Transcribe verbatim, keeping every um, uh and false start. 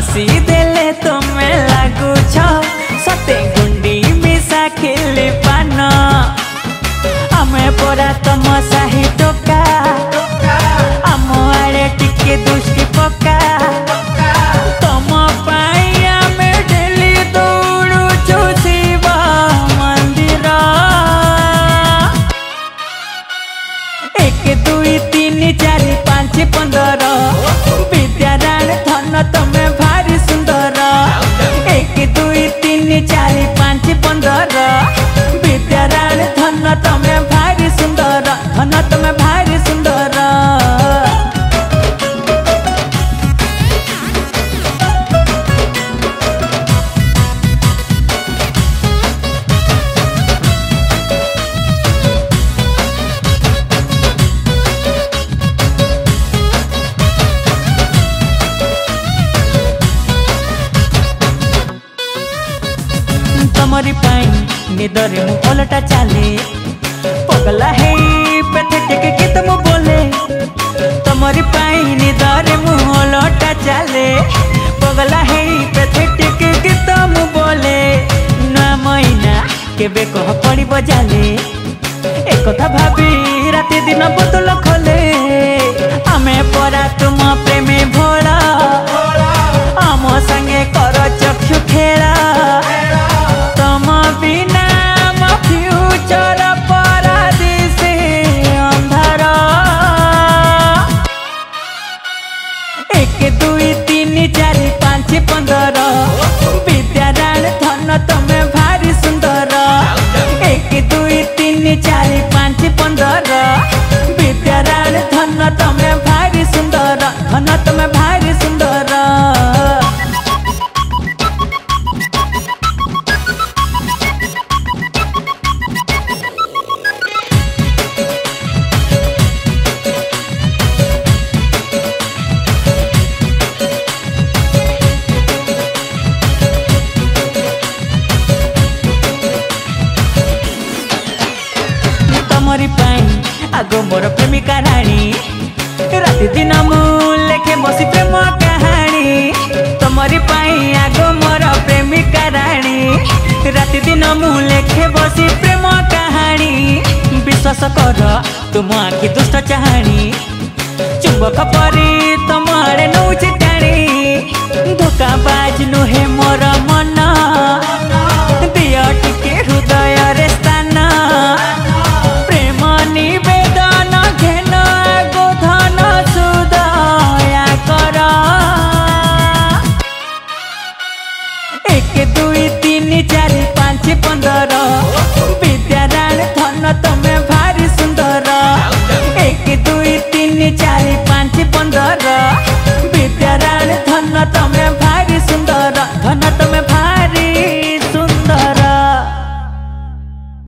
हसी देले तुम्हें लागुछ सते गुंडी मिसा खिली पान आमे परा तम साही टोका आम आड़े टिके दुष्टि पका तम पाई आमे डेली दौड़ुछु शिव मंदिर एक दुई तीन चार पाँच पंदर विद्यारायण धन तमे भारी सुंदर एक दुई तीन चार पाँच पंदर विद्यारायण धन तमे भारी सुंदर धन तमे भारी सुंदर तमरी पाई निदरे मु ओलटा चाले पगला है पैथेटिक गीत मु बोले तमरी पाई निदरे मु ओलटा चाले पगला है पैथेटिक गीत मु बोले ना महीना केबे कह पड़ी बजाले एक कथा भाभी राति दिन बोतल खोले आमे परा तुम प्रेमे भोला आम संगे कर चक्षु खेला तम बिना म फ्यूचर पारादीसे अंधार एक दुई तीन चार पाँच पंदर विद्यारायण धन तमे भारी सुंदर एक दुई तीन चार पाँच पंदर विद्यारायण धन तमे भारी सुंदर धन तमे भारी सुंदर तमरी पाई आगो मोर प्रेमिका रानी राति दिन मु लेखे बसी प्रेम कहानी तमरी पाई आगो मोर प्रेमिका रानी राति दिन मु लेखे बसी प्रेम कहानी विश्वास कर तुम आखि दुष्ट चाहानी चुंबक पर